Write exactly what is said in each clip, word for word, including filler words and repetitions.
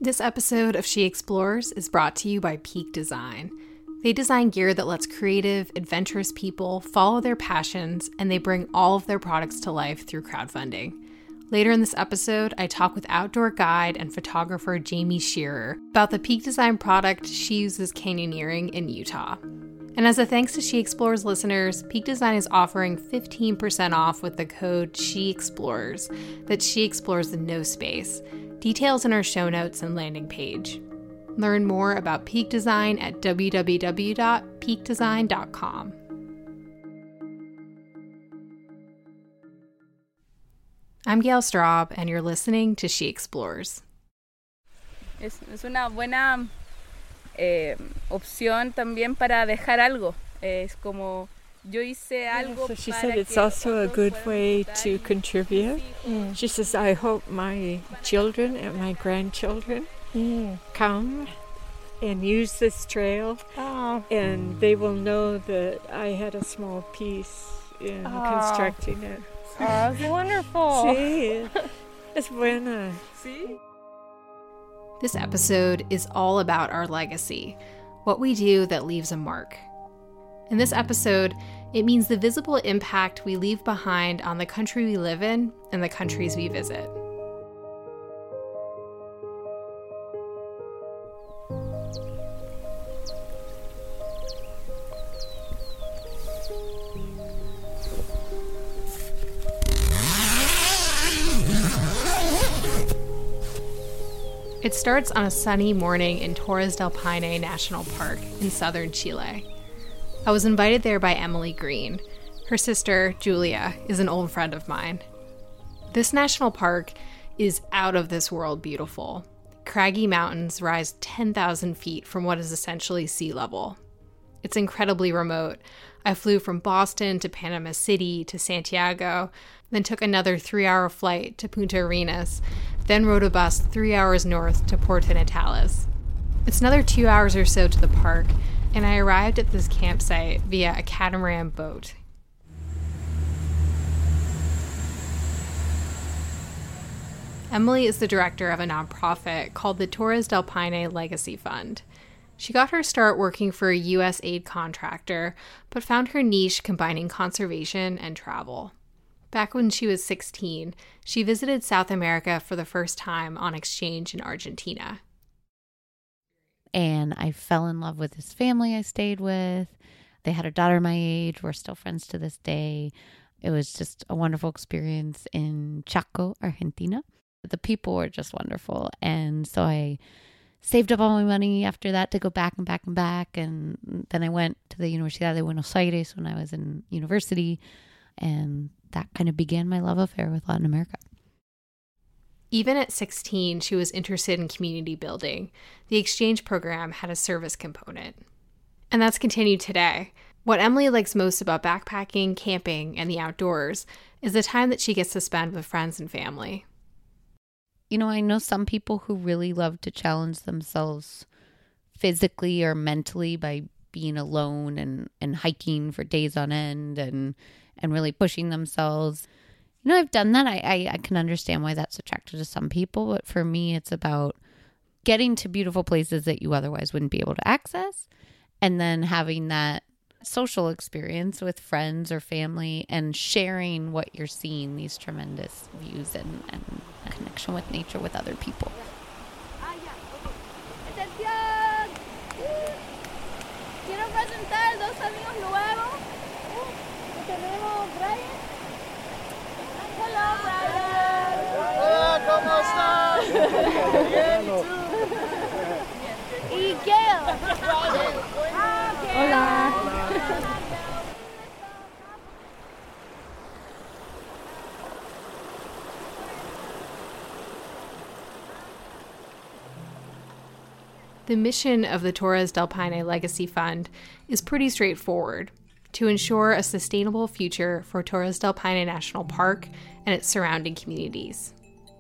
This episode of She Explores is brought to you by Peak Design. They design gear that lets creative, adventurous people follow their passions, and they bring all of their products to life through crowdfunding. Later in this episode, I talk with outdoor guide and photographer Jamie Shearer about the Peak Design product she uses canyoneering in Utah. And as a thanks to She Explores listeners, Peak Design is offering fifteen percent off with the code She Explores. That's She Explores in no space. Details in our show notes and landing page. Learn more about Peak Design at w w w dot peak design dot com. I'm Gail Straub, and you're listening to She Explores. Es, es una buena eh, opción también para dejar algo. Es como yo hice algo. So she said it's also a good way to contribute. Mm. She says, I hope my children and my grandchildren mm. come and use this trail, oh. and they will know that I had a small piece in oh. constructing it. Oh, that's wonderful. Sí, es buena. Sí. This episode is all about our legacy, what we do that leaves a mark. In this episode, it means the visible impact we leave behind on the country we live in and the countries we visit. It starts on a sunny morning in Torres del Paine National Park in southern Chile. I was invited there by Emily Green. Her sister, Julia, is an old friend of mine. This national park is out of this world beautiful. Craggy mountains rise ten thousand feet from what is essentially sea level. It's incredibly remote. I flew from Boston to Panama City to Santiago, then took another three-hour flight to Punta Arenas, then rode a bus three hours north to Puerto Natales. It's another two hours or so to the park, and I arrived at this campsite via a catamaran boat. Emily is the director of a nonprofit called the Torres del Paine Legacy Fund. She got her start working for a U S aid contractor, but found her niche combining conservation and travel. Back when she was sixteen, she visited South America for the first time on exchange in Argentina. And I fell in love with this family I stayed with. They had a daughter my age. We're still friends to this day. It was just a wonderful experience in Chaco, Argentina. The people were just wonderful. And so I saved up all my money after that to go back and back and back. And then I went to the Universidad de Buenos Aires when I was in university. And that kind of began my love affair with Latin America. Even at sixteen, she was interested in community building. The exchange program had a service component. And that's continued today. What Emily likes most about backpacking, camping, and the outdoors is the time that she gets to spend with friends and family. You know, I know some people who really love to challenge themselves physically or mentally by being alone and, and hiking for days on end and, and really pushing themselves. You know, I've done that. I, I, I can understand why that's attractive to some people. But for me, it's about getting to beautiful places that you otherwise wouldn't be able to access. And then having that social experience with friends or family and sharing what you're seeing, these tremendous views and, and connection with nature with other people. Quiero presentar dos amigos nuevos. Tenemos Brian. Hello, Brian. Hola, ¿cómo estás? Bien, ¿y tú? Y Gail. Ah, Gail. Hola. The mission of the Torres del Paine Legacy Fund is pretty straightforward: to ensure a sustainable future for Torres del Paine National Park and its surrounding communities.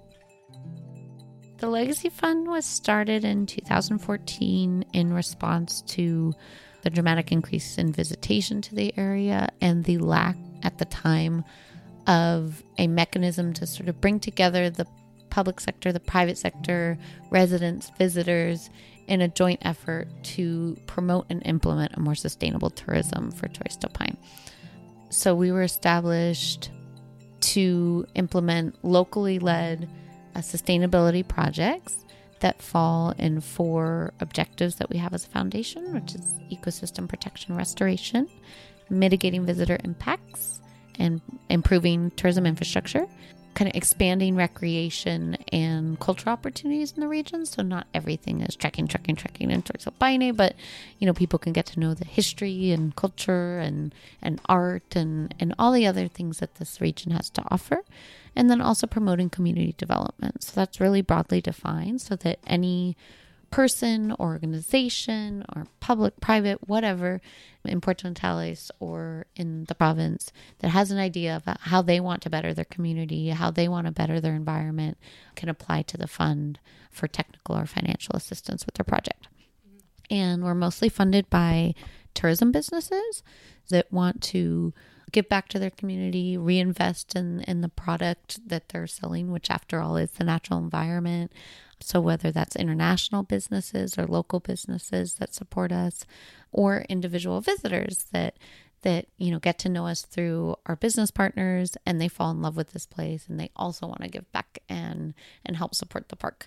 The Legacy Fund was started in two thousand fourteen in response to the dramatic increase in visitation to the area and the lack at the time of a mechanism to sort of bring together the public sector, the private sector, residents, visitors, in a joint effort to promote and implement a more sustainable tourism for Torres del Paine. So we were established to implement locally led uh, sustainability projects that fall in four objectives that we have as a foundation, which is ecosystem protection restoration, mitigating visitor impacts, and improving tourism infrastructure, kind of expanding recreation and cultural opportunities in the region. So not everything is trekking, trekking, trekking in Torres del Paine, but, you know, people can get to know the history and culture and, and art and, and all the other things that this region has to offer. And then also promoting community development. So that's really broadly defined so that any person, organization, or public, private, whatever, in Puerto Natales or in the province that has an idea about how they want to better their community, how they want to better their environment, can apply to the fund for technical or financial assistance with their project. And we're mostly funded by tourism businesses that want to give back to their community, reinvest in, in the product that they're selling, which after all is the natural environment. So whether that's international businesses or local businesses that support us, or individual visitors that that you know get to know us through our business partners, and they fall in love with this place and they also want to give back and and help support the park.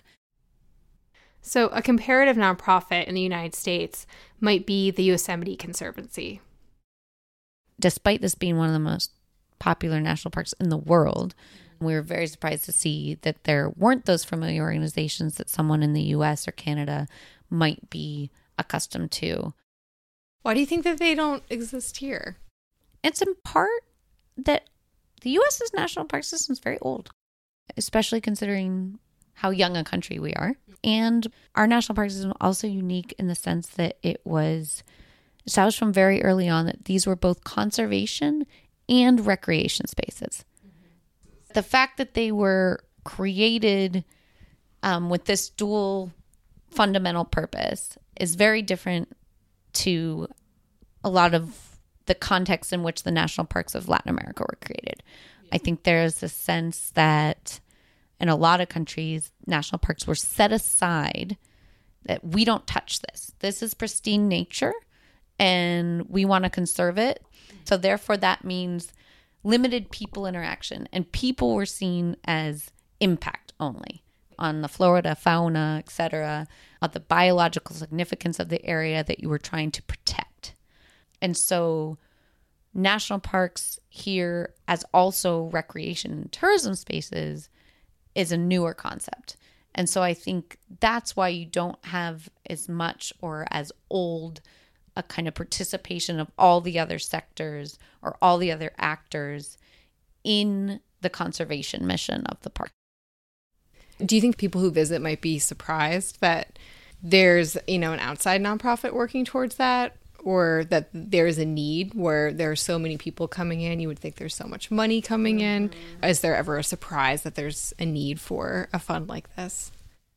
So a comparative nonprofit in the United States might be the Yosemite Conservancy. Despite this being one of the most popular national parks in the world, we were very surprised to see that there weren't those familiar organizations that someone in the U S or Canada might be accustomed to. Why do you think that they don't exist here? It's in part that the U S's national park system is very old, especially considering how young a country we are. And our national park system is also unique in the sense that it was established from very early on that these were both conservation and recreation spaces. Mm-hmm. The fact that they were created um, with this dual fundamental purpose is very different to a lot of the context in which the national parks of Latin America were created. Yeah. I think there's a sense that in a lot of countries, national parks were set aside, that we don't touch this. This is pristine nature, and we want to conserve it. So therefore, that means limited people interaction, and people were seen as impact only on the flora, fauna, et cetera, of the biological significance of the area that you were trying to protect. And so national parks here as also recreation and tourism spaces is a newer concept. And so I think that's why you don't have as much or as old a kind of participation of all the other sectors or all the other actors in the conservation mission of the park. Do you think people who visit might be surprised that there's, you know, an outside nonprofit working towards that, or that there's a need where there are so many people coming in? You would think there's so much money coming in. Is there ever a surprise that there's a need for a fund like this?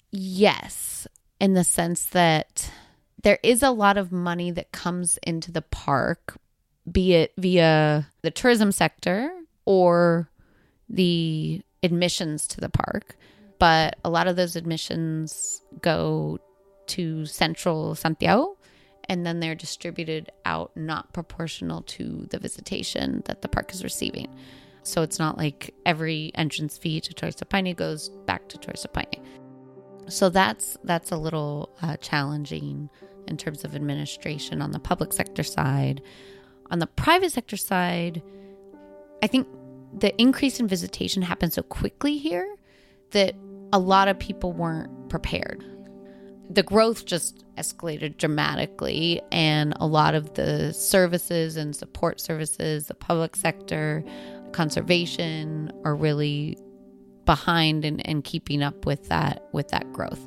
Yes, in the sense that there is a lot of money that comes into the park, be it via the tourism sector or the admissions to the park. But a lot of those admissions go to central Santiago, and then they're distributed out not proportional to the visitation that the park is receiving. So it's not like every entrance fee to Torres del Paine goes back to Torres del Paine. So that's that's a little uh, challenging in terms of administration on the public sector side. On the private sector side, I think the increase in visitation happened so quickly here that a lot of people weren't prepared. The growth just escalated dramatically, and a lot of the services and support services, the public sector, conservation, are really behind and, and keeping up with that with that growth.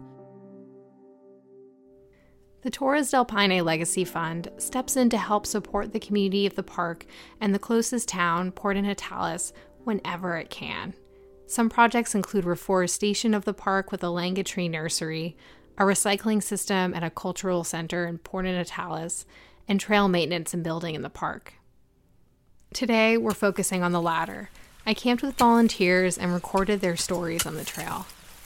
The Torres del Paine Legacy Fund steps in to help support the community of the park and the closest town, Puerto Natales, whenever it can. Some projects include reforestation of the park with a Langa tree nursery, a recycling system and a cultural center in Puerto Natales, and trail maintenance and building in the park. Today, we're focusing on the latter. I camped with volunteers and recorded their stories on the trail.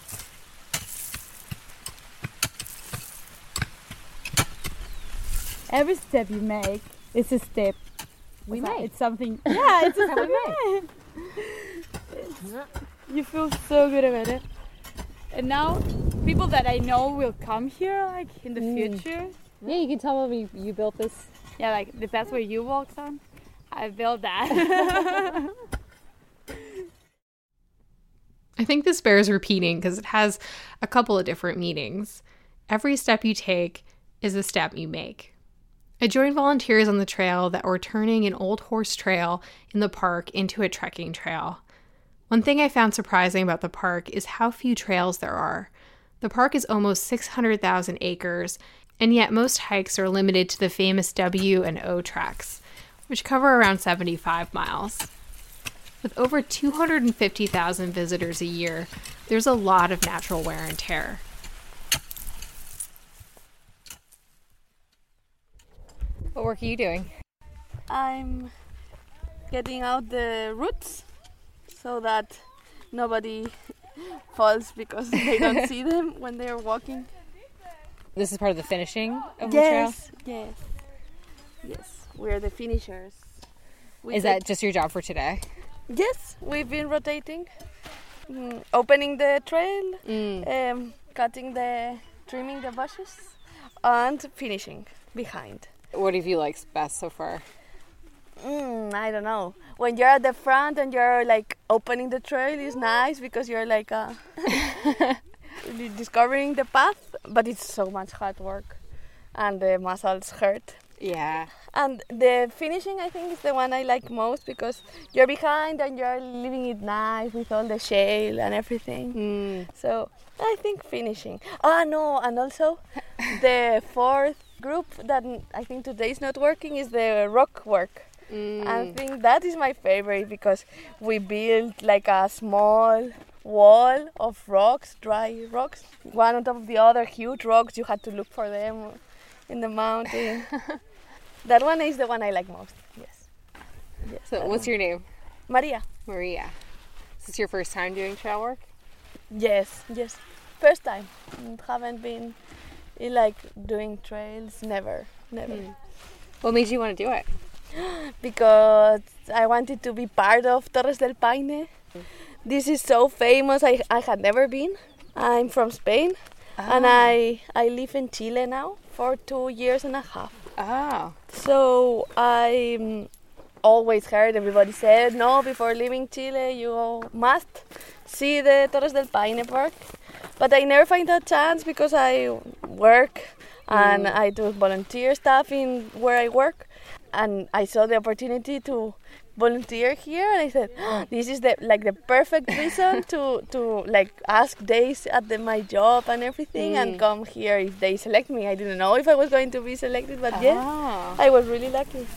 every step you make is a step. We it's, made. It's something. Yeah, it's a step we we made. You feel so good about it. And now, people that I know will come here, like in the mm. future. Yeah, you can tell them you, you built this. Yeah, like the path where you walked on. I built that. I think this bears repeating because it has a couple of different meanings. Every step you take is a step you make. I joined volunteers on the trail that were turning an old horse trail in the park into a trekking trail. One thing I found surprising about the park is how few trails there are. The park is almost six hundred thousand acres, and yet most hikes are limited to the famous W and O tracks, which cover around seventy-five miles. With over two hundred fifty thousand visitors a year, there's a lot of natural wear and tear. What work are you doing? I'm getting out the roots so that nobody falls because they don't see them when they're walking. This is part of the finishing of yes, the trail? Yes, yes. We're the finishers. We is that just your job for today? Yes, we've been rotating, mm, opening the trail, mm. um, cutting the, trimming the bushes, and finishing behind. What have you liked best so far? Mm, I don't know. When you're at the front and you're like opening the trail, is nice because you're like uh, discovering the path, but it's so much hard work, and the muscles hurt. Yeah. And the finishing, I think, is the one I like most because you're behind and you're leaving it nice with all the shale and everything. Mm. So I think finishing. Ah, no, and also the fourth group that I think today is not working is the rock work. Mm. I think that is my favorite because we built like a small wall of rocks, dry rocks, one on top of the other, huge rocks. You had to look for them in the mountain. That one is the one I like most. Yes. yes so what's one. Your name? Maria. Maria. Is this your first time doing trail work? Yes, yes. First time. Haven't been in, like doing trails. Never, never. Hmm. What made you want to do it? Because I wanted to be part of Torres del Paine. This is so famous. I I had never been. I'm from Spain, ah. and I I live in Chile now for two years and a half. Oh. So I um, always heard everybody said, no, before leaving Chile you must see the Torres del Paine Park. But I never find that chance because I work and mm. I do volunteer stuff in where I work. And I saw the opportunity to volunteer here, and I said, oh, this is the like the perfect reason to, to like ask days at the, my job and everything, mm. and come here if they select me. I didn't know if I was going to be selected, but ah. yeah, I was really lucky.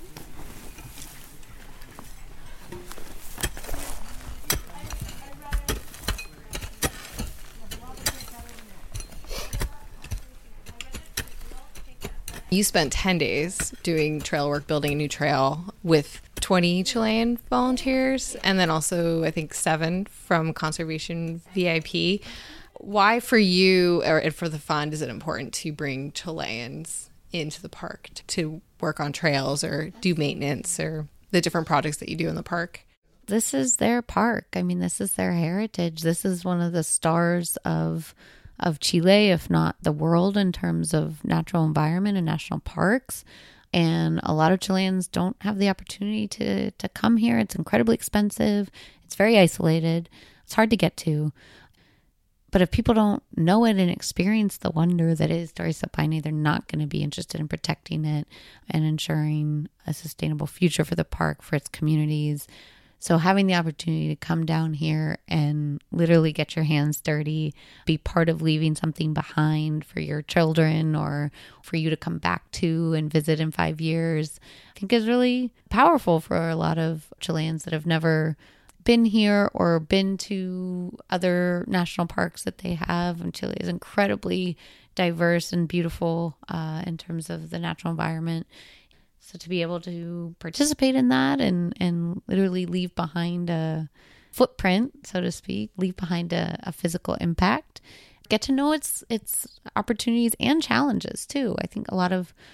You spent ten days doing trail work, building a new trail with twenty Chilean volunteers, and then also, I think, seven from Conservation V I P. Why, for you or for the fund, is it important to bring Chileans into the park to work on trails or do maintenance or the different projects that you do in the park? This is their park. I mean, this is their heritage. This is one of the stars of of Chile, if not the world, in terms of natural environment and national parks. And a lot of Chileans don't have the opportunity to, to come here. It's incredibly expensive. It's very isolated. It's hard to get to. But if people don't know it and experience the wonder that is Torres del Paine, they're not going to be interested in protecting it and ensuring a sustainable future for the park, for its communities. So having the opportunity to come down here and literally get your hands dirty, be part of leaving something behind for your children or for you to come back to and visit in five years, I think is really powerful for a lot of Chileans that have never been here or been to other national parks that they have. And Chile is incredibly diverse and beautiful uh, in terms of the natural environment. So to be able to participate in that and, and literally leave behind a footprint, so to speak, leave behind a, a physical impact, get to know its its opportunities and challenges too. I think a lot of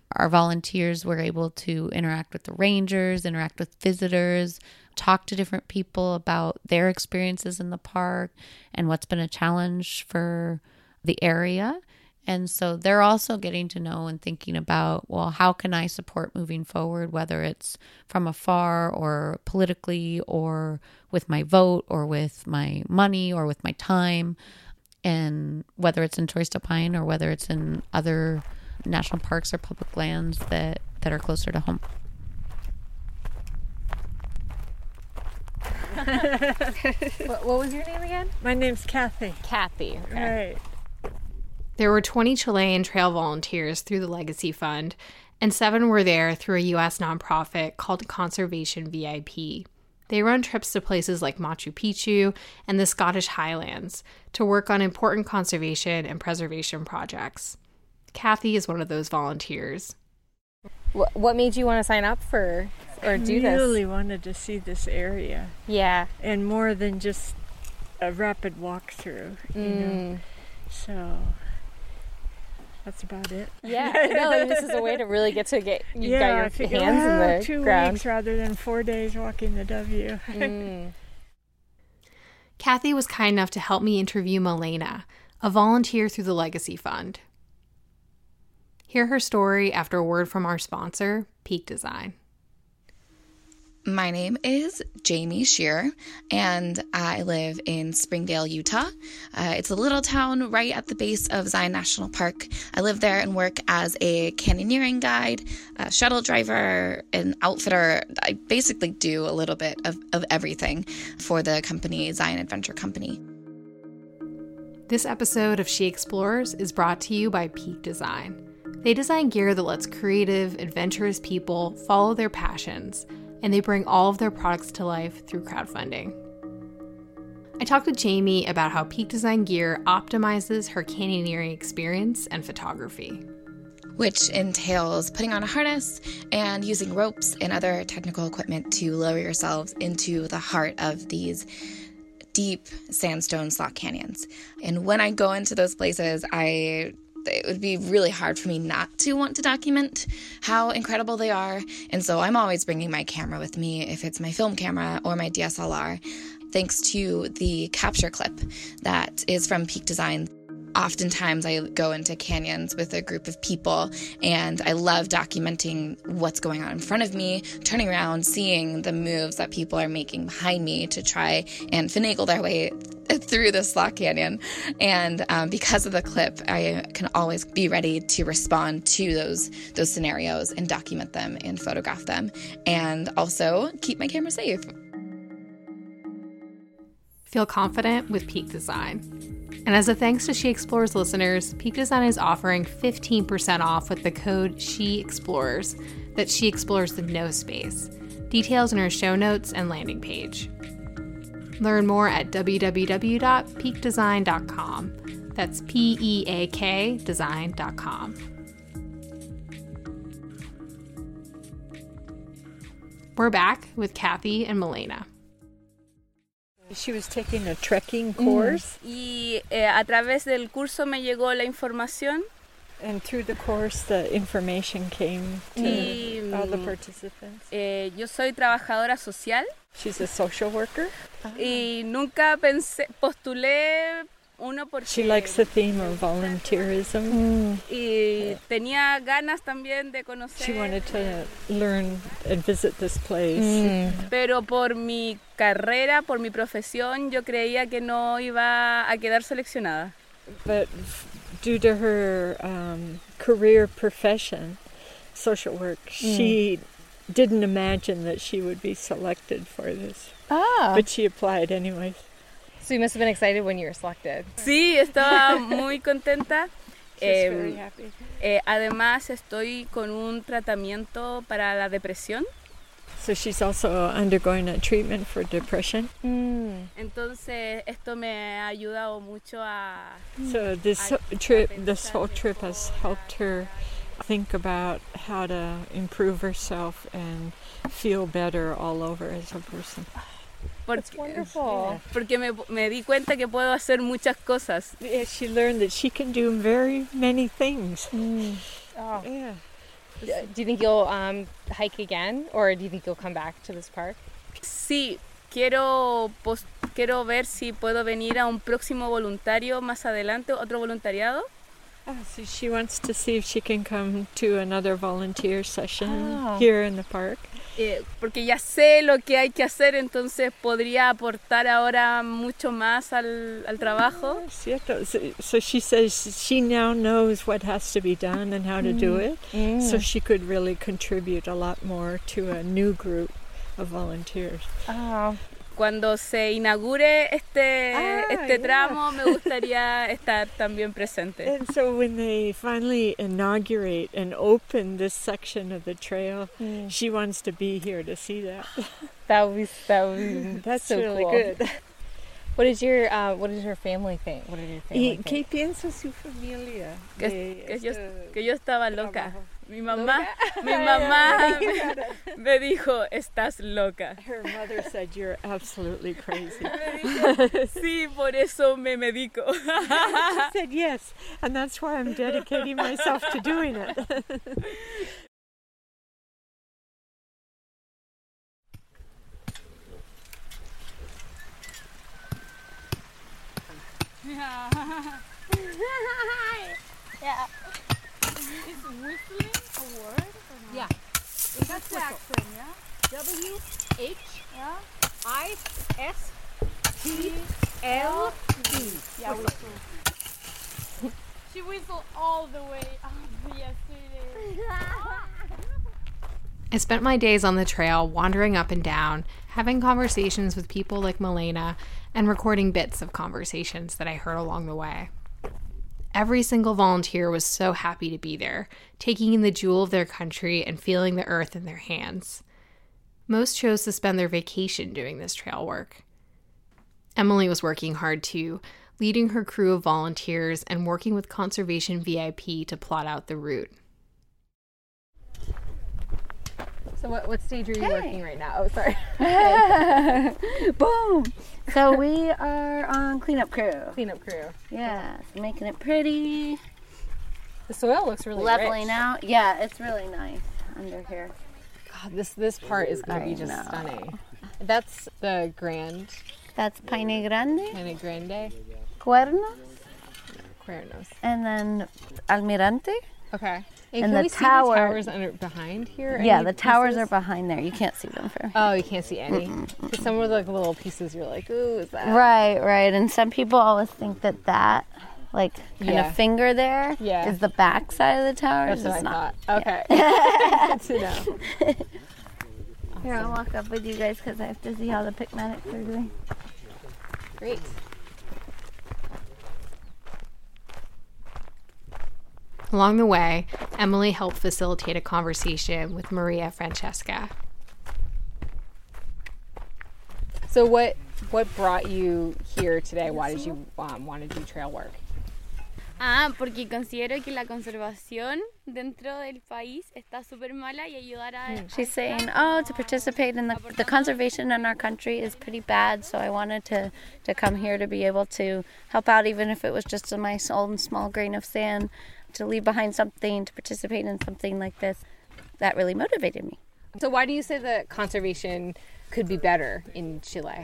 our volunteers were able to interact with the rangers, interact with visitors, talk to different people about their experiences in the park and what's been a challenge for the area. And so they're also getting to know and thinking about, well, how can I support moving forward, whether it's from afar or politically or with my vote or with my money or with my time, and whether it's in Torres del Paine or whether it's in other national parks or public lands that, that are closer to home. what, what was your name again? My name's Kathy. Kathy. Okay. Right. There were twenty Chilean trail volunteers through the Legacy Fund, and seven were there through a U S nonprofit called Conservation V I P. They run trips to places like Machu Picchu and the Scottish Highlands to work on important conservation and preservation projects. Kathy is one of those volunteers. What, what made you want to sign up for or do I this? really wanted to see this area. Yeah. And more than just a rapid walkthrough, you Mm. know. So that's about it. Yeah. No, like, this is a way to really get to get you yeah, I got your figured, hands well, in the two ground. weeks rather than four days walking the W. Mm. Kathy was kind enough to help me interview Milena, a volunteer through the Legacy Fund. Hear her story after a word from our sponsor, Peak Design. My name is Jamie Shearer, and I live in Springdale, Utah. Uh, it's a little town right at the base of Zion National Park. I live there and work as a canyoneering guide, a shuttle driver, an outfitter. I basically do a little bit of, of everything for the company, Zion Adventure Company. This episode of She Explores is brought to you by Peak Design. They design gear that lets creative, adventurous people follow their passions, and they bring all of their products to life through crowdfunding. I talked with Jamie about how Peak Design gear optimizes her canyoneering experience and photography. Which entails putting on a harness and using ropes and other technical equipment to lower yourselves into the heart of these deep sandstone slot canyons. And when I go into those places, I... it would be really hard for me not to want to document how incredible they are. And so I'm always bringing my camera with me, if it's my film camera or my D S L R, thanks to the capture clip that is from Peak Design. Oftentimes I go into canyons with a group of people, and I love documenting what's going on in front of me, turning around, seeing the moves that people are making behind me to try and finagle their way through the slot canyon. And um, because of the clip, I can always be ready to respond to those those scenarios and document them and photograph them, and also keep my camera safe. Feel confident with Peak Design. And as a thanks to She Explores listeners, Peak Design is offering fifteen percent off with the code SHEEXPLORES. That's She Explores with no space. Details in our show notes and landing page. Learn more at w w w dot peak design dot com. That's P E A K design dot com. We're back with Kathy and Milena. She was taking a trekking course. Y eh, a través del curso me llegó la información. And through the course, the information came to Y, all the participants. Eh, yo soy trabajadora social. She's a social worker. Y nunca pensé, postulé uno porque... She likes the theme of volunteerism. Y tenía ganas también de conocer. She wanted to learn and visit this place. Mm. Pero por mi carrera, por mi profesión, yo creía que no iba a quedar seleccionada. But due to her um, career profession, social work, mm. she didn't imagine that she would be selected for this. Ah. But she applied anyway. So you must have been excited when you were selected. Sí, estaba muy contenta. She's eh, very happy. Eh, además, estoy con un tratamiento para la depresión. So she's also undergoing a treatment for depression. Mm. Entonces, esto me ha ayudado mucho a... So this a, trip, a this whole trip has helped her think about how to improve herself and feel better all over as a person. That's wonderful. Yeah. Porque me, me di cuenta que puedo hacer muchas cosas. Yeah, she learned that she can do very many things. Mm. Oh. Yeah. Do you think you'll um, hike again, or do you think you'll come back to this park? Sí, quiero, pos- quiero ver si puedo venir a un próximo voluntario más adelante, otro voluntariado. Oh, so she wants to see if she can come to another volunteer session Oh. here in the park. Eh, porque ya sé lo que hay que hacer, entonces podría aportar ahora mucho más al, al trabajo. Cierto. So, so she says she now knows what has to be done and how to do it, Mm. so she could really contribute a lot more to a new group of volunteers. Oh. Cuando se inaugure este, Ah, este yeah. tramo, me gustaría estar también presente. And so when they finally inaugurate and open this section of the trail, Mm. she wants to be here to see that. That would be, that would be That's so really cool. good. What is your uh, What does your family think? What did your family ¿Y think? qué piensa su familia? Que, de que yo, este que yo estaba loca. trabajo? Mi mamá, mi mamá me, me dijo, estás loca. Her mother said, "You're absolutely crazy." Me dijo, sí, por eso me medico. She said, "Yes, and that's why I'm dedicating myself to doing it." W H I S T L E. Yeah, whistle. She whistled all the way up yesterday. I spent my days on the trail wandering up and down, having conversations with people like Milena, and recording bits of conversations that I heard along the way. Every single volunteer was so happy to be there, taking in the jewel of their country and feeling the earth in their hands. Most chose to spend their vacation doing this trail work. Emily was working hard too, leading her crew of volunteers and working with Conservation V I P to plot out the route. So what, what stage are you working right now? Oh, sorry. Boom! So we are on cleanup crew. Cleanup crew. Yeah, so making it pretty, The soil looks really leveling rich. out. Yeah, it's really nice under here. God, this this part is going to be I just know. stunning. That's the Grand, That's Pine Grande, Pine Grande, Cuernos, Cuernos. and then Almirante. Okay. And can the we see tower- the towers under behind here? Yeah, Any the towers pieces? are behind there. You can't see them for. Oh, you can't see any. Because some of the little pieces, you're like, ooh, is that? Right, right. And some people always think that that, like, kind Yeah. of finger there, is Yeah. the back side of the towers. That's what It's I not. thought. Okay. Good to know. Here, I'll walk up with you guys because I have to see how the picmatics are doing. Great. Along the way, Emily helped facilitate a conversation with Maria Francesca. So what what brought you here today? Why did you um, want to do trail work? Ah, porque considero que la conservación dentro del país está súper mala y ayudar a... She's saying, oh, to participate in the, the conservation in our country is pretty bad, so I wanted to, to come here to be able to help out, even if it was just my own small grain of sand, to leave behind something, to participate in something like this. That really motivated me. So why do you say that conservation could be better in Chile?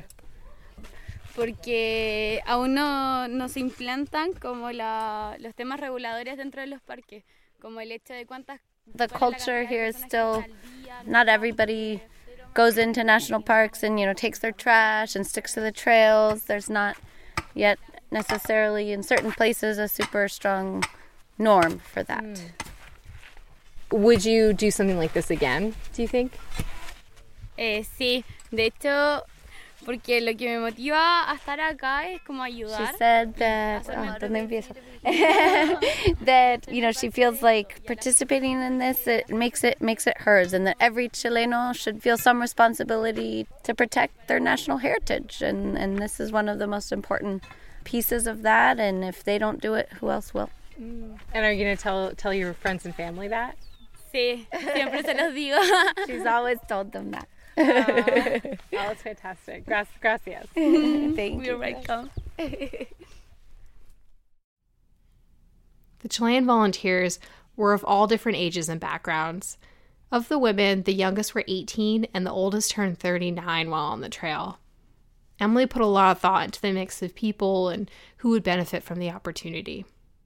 Porque aún no, no se implantan como la, los temas reguladores dentro de los parques, como el hecho de cuántas... The culture here is still, not everybody goes into national parks and, you know, takes their trash and sticks to the trails. There's not yet necessarily in certain places a super strong norm for that. Mm. Would you do something like this again, do you think? Eh, sí, de hecho, porque lo que me motiva a estar acá es como ayudar. She said that, oh, ¿dónde empiezo? that, you know, she feels like participating in this, it makes it makes it hers, and that every Chileno should feel some responsibility to protect their national heritage, and, and this is one of the most important pieces of that, and if they don't do it, who else will? Mm. And are you going to tell tell your friends and family that? Sí, siempre se los digo. She's always told them that. Oh, oh, that's fantastic. Gra- gracias. Thank You're you. welcome. The Chilean volunteers were of all different ages and backgrounds. Of the women, the youngest were eighteen and the oldest turned thirty-nine while on the trail. Emily put a lot of thought into the mix of people and who would benefit from the opportunity.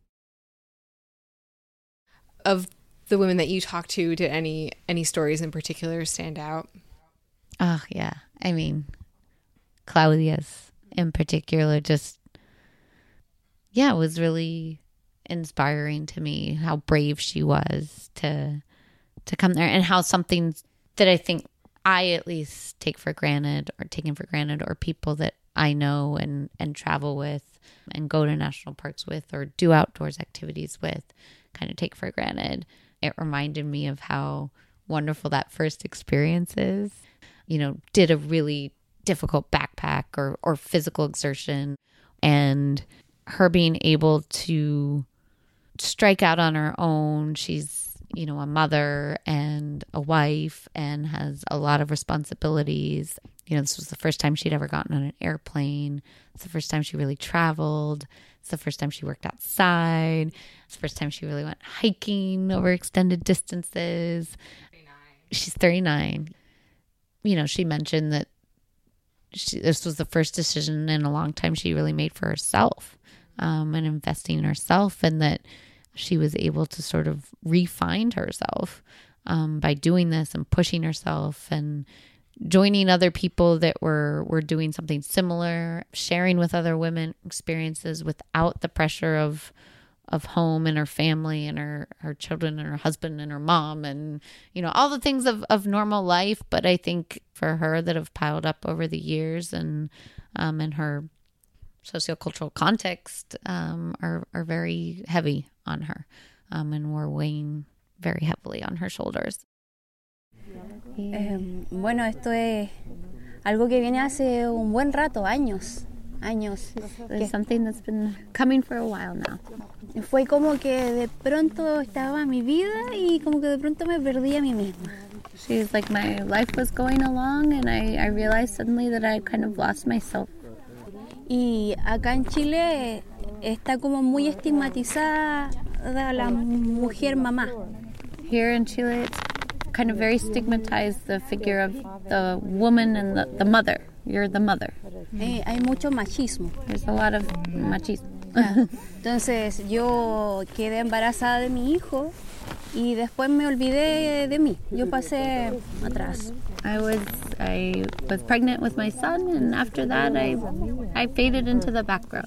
Of the women that you talked to, did any any stories in particular stand out? Oh, yeah. I mean, Claudia's in particular just, yeah, it was really inspiring to me how brave she was to to come there, and how something that I think I at least take for granted or taken for granted, or people that I know and, and travel with and go to national parks with or do outdoors activities with kind of take for granted. It reminded me of how wonderful that first experience is. You know, did a really difficult backpack or, or physical exertion, and her being able to strike out on her own. She's, you know, a mother and a wife and has a lot of responsibilities. You know, this was the first time she'd ever gotten on an airplane. It's the first time she really traveled. It's the first time she worked outside. It's the first time she really went hiking over extended distances. She's thirty-nine. You know, she mentioned that she, this was the first decision in a long time she really made for herself, um, and investing in herself, and that she was able to sort of re-find herself um, by doing this and pushing herself and joining other people that were, were doing something similar, sharing with other women experiences without the pressure of of home and her family and her, her children and her husband and her mom and, you know, all the things of, of normal life. But I think for her that have piled up over the years and um, and her sociocultural context um, are, are very heavy on her um, and were weighing very heavily on her shoulders. Eh, bueno, esto es algo que viene hace un buen rato, años, años. It's something that's been coming for a while now. Fue como que de pronto estaba mi vida y como que de pronto me perdí a mí misma. She's like, my life was going along and I, I realized suddenly that I kind of lost myself. Y acá en Chile está como muy estigmatizada la mujer mamá. Here in Chile, it's kind of very stigmatized, the figure of the woman and the, the mother. You're the mother. Eh, hay mucho machismo. There's a lot of machismo. Entonces yo quedé embarazada de mi hijo y después me olvidé de mí. Yo pasé atrás. I was I was pregnant with my son, and after that I I faded into the background.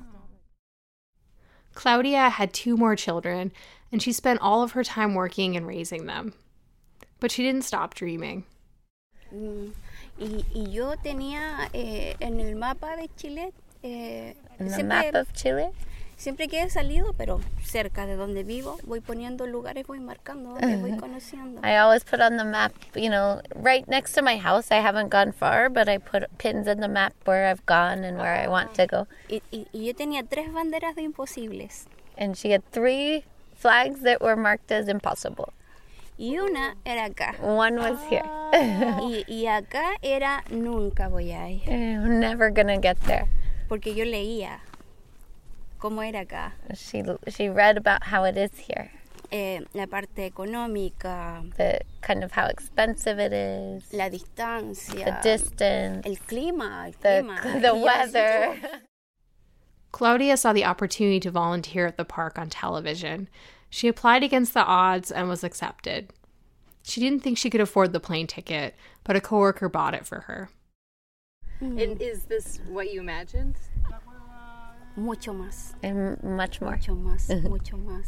Claudia had two more children, and she spent all of her time working and raising them. But she didn't stop dreaming. Mm, y, y yo tenía eh, en el mapa de Chile. Eh, In the map of Chile? Siempre que he salido, pero cerca de donde vivo, voy poniendo lugares, voy marcando donde voy conociendo. I always put on the map, you know, right next to my house. I haven't gone far, but I put pins in the map where I've gone and where I want to go. Y, y, y yo tenía tres banderas de imposibles. And she had three flags that were marked as impossible. Y una era acá. One was here. y, y acá era nunca voy a ir. I'm never gonna get there. Porque yo leía cómo era acá. She she read about how it is here. Eh, la parte económica. The kind of how expensive it is. La distancia. The distance. El clima. El the, clima. the weather. Claudia saw the opportunity to volunteer at the park on television. She applied against the odds and was accepted. She didn't think she could afford the plane ticket, but a coworker bought it for her. And is this what you imagined? Mucho más. And much more. Mucho más, mucho más.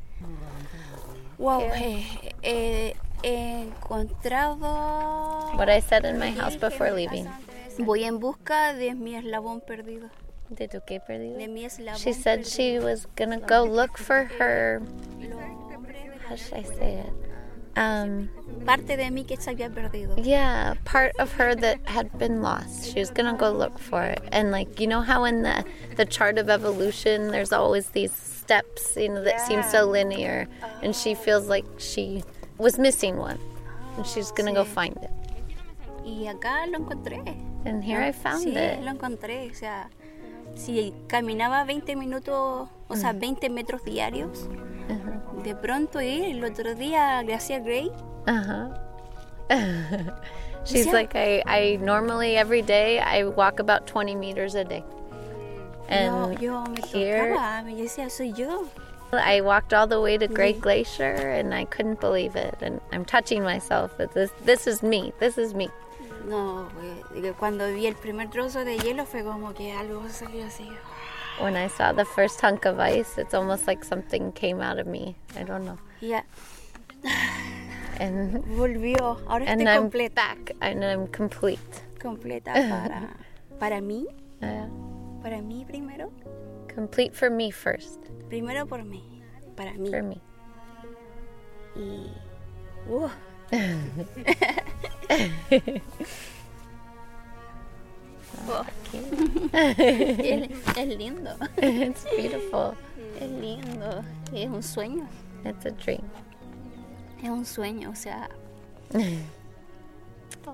Wow, eh, eh, he encontrado... What I said in my house before leaving. Voy en busca de mi eslabón perdido. ¿De tu qué perdido? De mi eslabón She said perdido. she was going to go look for her... How should I say it? Um, Parte de mí que se había perdido. Yeah, part of her that had been lost. She was going to go look for it. And like, you know how in the, the chart of evolution, there's always these steps, you know, that yeah. seem so linear. And she feels like she was missing one. And she's going to Sí. go find it. Y acá lo encontré. And here I found sí, it. lo encontré. O sea, si caminaba veinte minutos, o sea, veinte metros diarios, uh-huh. de pronto ir, el otro día le hacía Gray. Uh-huh. She's like, I, I normally every day I walk about twenty meters a day. And no, yo me here, tocaba, me decía, soy yo. I walked all the way to Great Glacier and I couldn't believe it. And I'm touching myself. This, this is me. This is me. No, cuando vi el primer trozo de hielo fue como que algo salió así. When I saw the first hunk of ice, it's almost like something came out of me. I don't know. Yeah. And volvió. Ahora and estoy I'm completa. back and I'm complete. Completa para para mí. Yeah. Para mí primero. Complete for me first. Primero por mí. Para mí. For me. Y uh. Oh, es, es lindo. It's beautiful. Es lindo. Es un sueño. It's a dream. Es un sueño, o sea. Oh.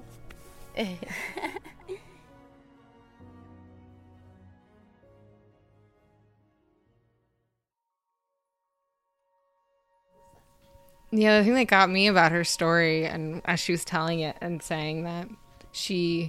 Yeah, the thing that got me about her story, and as she was telling it and saying that she,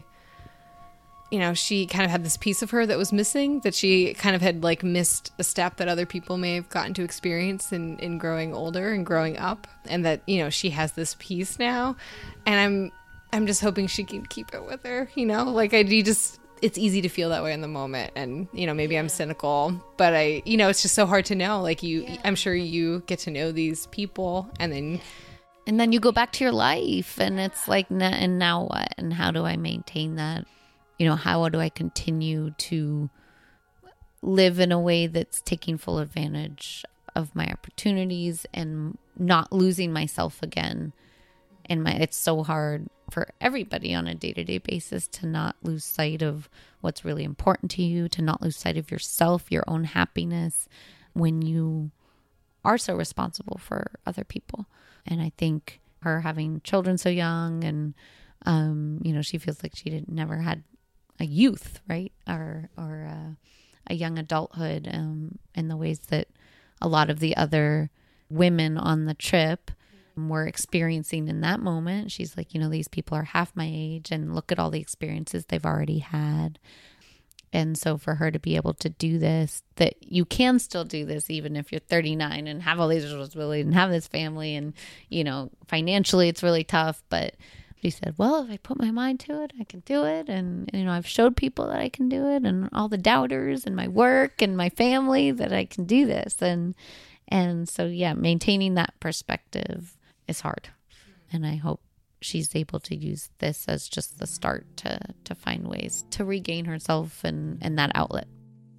you know, she kind of had this piece of her that was missing, that she kind of had like missed a step that other people may have gotten to experience in, in growing older and growing up, and that, you know, she has this piece now, and I'm I'm just hoping she can keep it with her, you know, like I you just. It's easy to feel that way in the moment, and you know maybe yeah. I'm cynical, but I you know it's just so hard to know, like you yeah. I'm sure you get to know these people and then and then you go back to your life and it's like, and now what, and how do I maintain that, you know, how do I continue to live in a way that's taking full advantage of my opportunities and not losing myself again. And my it's so hard for everybody on a day-to-day basis to not lose sight of what's really important to you, to not lose sight of yourself, your own happiness, when you are so responsible for other people. And I think her having children so young, and um, you know, she feels like she did, never had a youth, right, or or uh, a young adulthood, um, in the ways that a lot of the other women on the trip were experiencing in that moment. She's like, you know, these people are half my age and look at all the experiences they've already had. And so for her to be able to do this, that you can still do this even if you're thirty-nine and have all these responsibilities and have this family, and, you know, financially it's really tough. But she said, well, if I put my mind to it, I can do it. And, you know, I've showed people that I can do it, and all the doubters and my work and my family that I can do this. And, and so, yeah, maintaining that perspective is hard. And I hope she's able to use this as just the start to to find ways to regain herself and, and that outlet.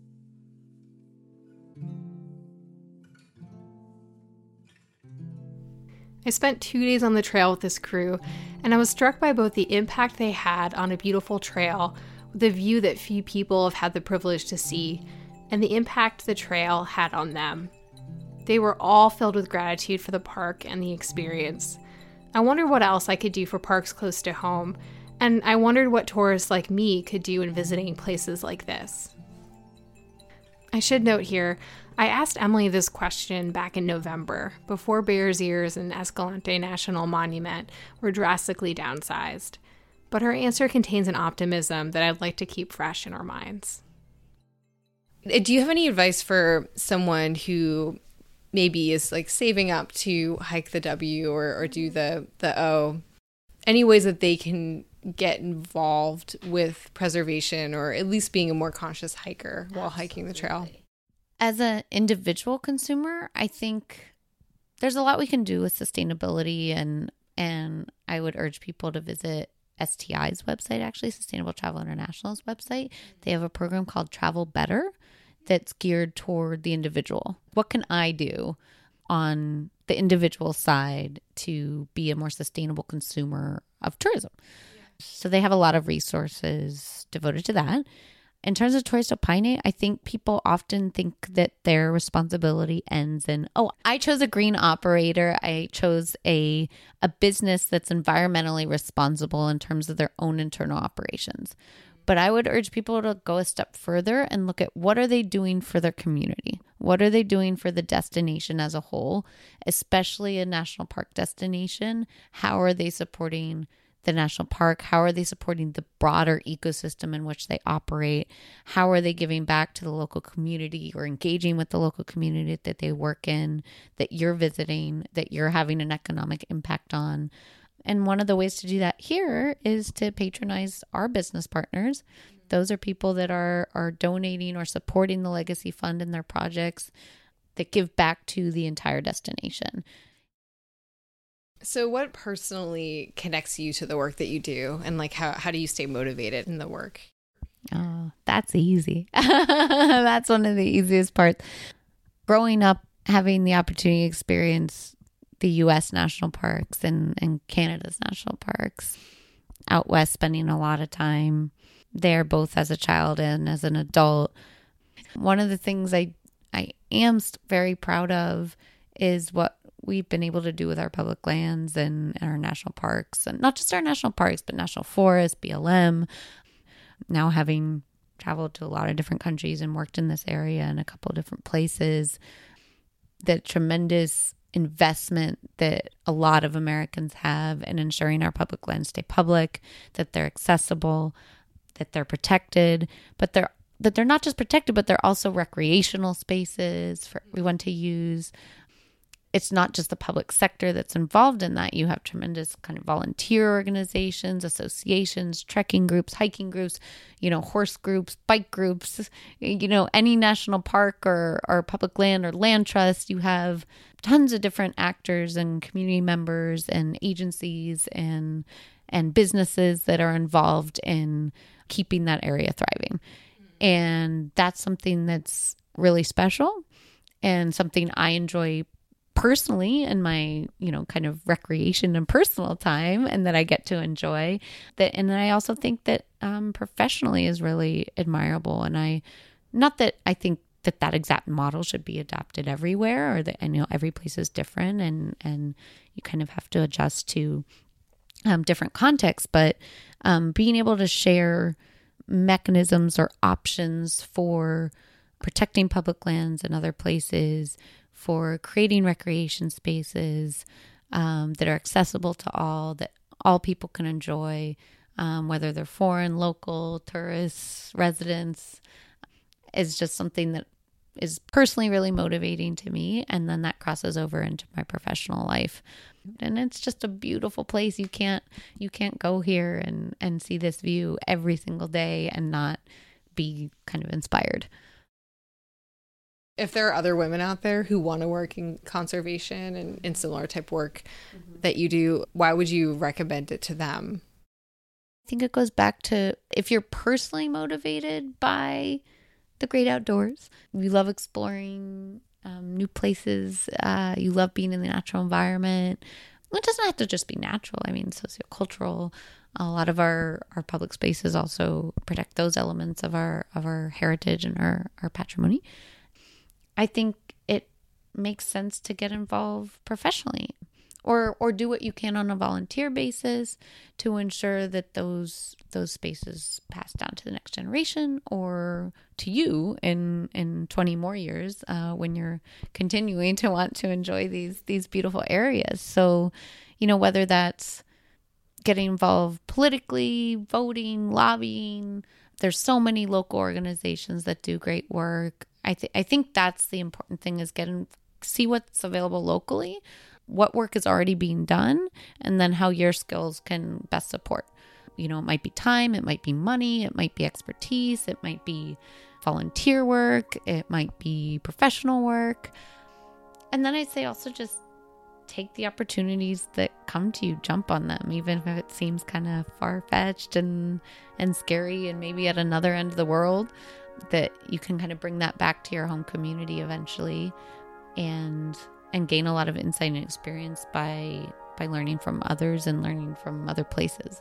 I spent two days on the trail with this crew, and I was struck by both the impact they had on a beautiful trail with a view that few people have had the privilege to see, and the impact the trail had on them. They were all filled with gratitude for the park and the experience. I wondered what else I could do for parks close to home, and I wondered what tourists like me could do in visiting places like this. I should note here, I asked Emily this question back in November, before Bears Ears and Escalante National Monument were drastically downsized, but her answer contains an optimism that I'd like to keep fresh in our minds. Do you have any advice for someone who maybe is like saving up to hike the W or, or do the, the O? Any ways that they can get involved with preservation, or at least being a more conscious hiker while Absolutely. hiking the trail? As an individual consumer, I think there's a lot we can do with sustainability, and and I would urge people to visit S T I's website, actually, Sustainable Travel International's website. They have a program called Travel Better that's geared toward the individual. What can I do on the individual side to be a more sustainable consumer of tourism? So they have a lot of resources devoted to that. In terms of Torres del Paine, I think people often think that their responsibility ends in, oh, I chose a green operator. I chose a a business that's environmentally responsible in terms of their own internal operations. But I would urge people to go a step further and look at what are they doing for their community? What are they doing for the destination as a whole, especially a national park destination? How are they supporting the national park? How are they supporting the broader ecosystem in which they operate? How are they giving back to the local community or engaging with the local community that they work in, that you're visiting, that you're having an economic impact on? And one of the ways to do that here is to patronize our business partners. Those are people that are are donating or supporting the Legacy Fund and their projects that give back to the entire destination. So what personally connects you to the work that you do, and like how, how do you stay motivated in the work? Oh, that's easy. That's one of the easiest parts. Growing up, having the opportunity to experience the U S national parks and, and Canada's national parks, out west, spending a lot of time there, both as a child and as an adult. One of the things I, I am very proud of is what we've been able to do with our public lands and, and our national parks, and not just our national parks, but national forests, B L M. Now having traveled to a lot of different countries and worked in this area in a couple of different places, the tremendous investment that a lot of Americans have in ensuring our public lands stay public, that they're accessible, that they're protected, but they're that they're not just protected, but they're also recreational spaces for everyone to use. It's not just the public sector that's involved in that. You have tremendous kind of volunteer organizations, associations, trekking groups, hiking groups, you know, horse groups, bike groups, you know, any national park or, or public land or land trust. You have tons of different actors and community members and agencies and and businesses that are involved in keeping that area thriving. And that's something that's really special and something I enjoy personally in my, you know, kind of recreation and personal time, and that I get to enjoy that. And I also think that um, professionally is really admirable. And I, not that I think that that exact model should be adopted everywhere, or that, and, you know, every place is different and, and you kind of have to adjust to um, different contexts, but um, being able to share mechanisms or options for protecting public lands and other places, for creating recreation spaces um, that are accessible to all, that all people can enjoy, um, whether they're foreign, local, tourists, residents, is just something that is personally really motivating to me. And then that crosses over into my professional life. And it's just a beautiful place. You can't you can't go here and, and see this view every single day and not be kind of inspired. If there are other women out there who want to work in conservation and in similar type work mm-hmm. that you do, why would you recommend it to them? I think it goes back to if you're personally motivated by the great outdoors, you love exploring um, new places, uh, you love being in the natural environment. It doesn't have to just be natural. I mean, sociocultural. A lot of our, our public spaces also protect those elements of our of our heritage and our, our patrimony. I think it makes sense to get involved professionally, or or do what you can on a volunteer basis to ensure that those those spaces pass down to the next generation or to you in in twenty more years uh, when you're continuing to want to enjoy these these beautiful areas. So, you know, whether that's getting involved politically, voting, lobbying, there's so many local organizations that do great work. I, th- I think that's the important thing, is getting see what's available locally, what work is already being done, and then how your skills can best support. You know, it might be time, it might be money, it might be expertise, it might be volunteer work, it might be professional work. And then I'd say also just take the opportunities that come to you, jump on them, even if it seems kind of far-fetched and and scary and maybe at another end of the world, that you can kind of bring that back to your home community eventually and and gain a lot of insight and experience by by learning from others and learning from other places.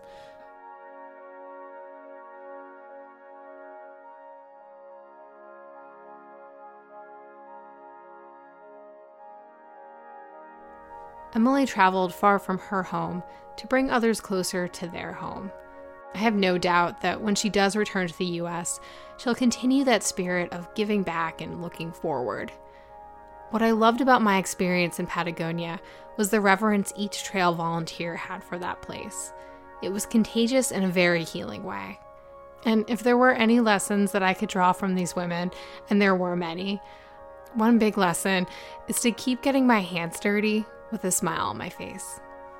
Emily traveled far from her home to bring others closer to their home. I have no doubt that when she does return to the U S, she'll continue that spirit of giving back and looking forward. What I loved about my experience in Patagonia was the reverence each trail volunteer had for that place. It was contagious in a very healing way. And if there were any lessons that I could draw from these women, and there were many, one big lesson is to keep getting my hands dirty with a smile on my face.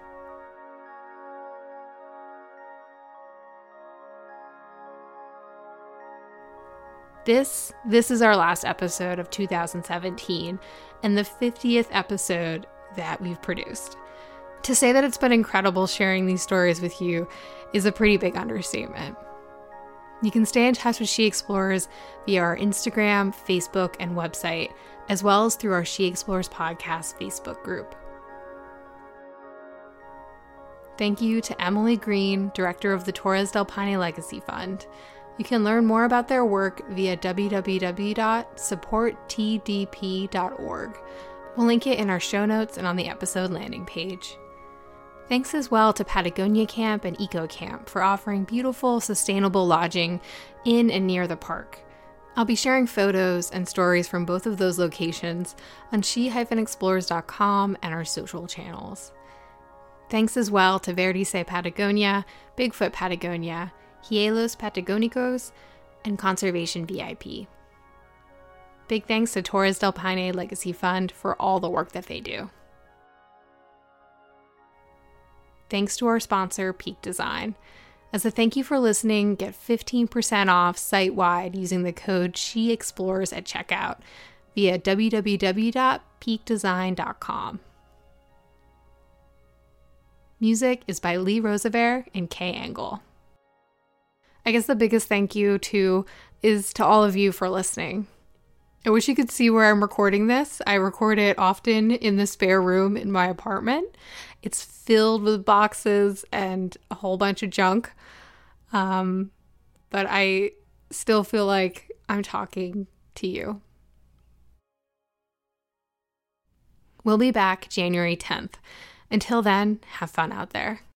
This, this is our last episode of two thousand seventeen and the fiftieth episode that we've produced. To say that it's been incredible sharing these stories with you is a pretty big understatement. You can stay in touch with She Explores via our Instagram, Facebook, and website, as well as through our She Explores podcast Facebook group. Thank you to Emily Green, director of the Torres del Paine Legacy Fund. You can learn more about their work via w w w dot support t d p dot org. We'll link it in our show notes and on the episode landing page. Thanks as well to Patagonia Camp and Eco Camp for offering beautiful, sustainable lodging in and near the park. I'll be sharing photos and stories from both of those locations on she explores dot com and our social channels. Thanks as well to Verdice Patagonia, Bigfoot Patagonia, Hielos Patagónicos, and Conservation V I P. Big thanks to Torres del Paine Legacy Fund for all the work that they do. Thanks to our sponsor, Peak Design. As a thank you for listening, get fifteen percent off site-wide using the code SheExplores at checkout via w w w dot peak design dot com. Music is by Lee Roosevelt and Kay Angle. I guess the biggest thank you to is to all of you for listening. I wish you could see where I'm recording this. I record it often in the spare room in my apartment. It's filled with boxes and a whole bunch of junk. Um, but I still feel like I'm talking to you. We'll be back January tenth. Until then, have fun out there.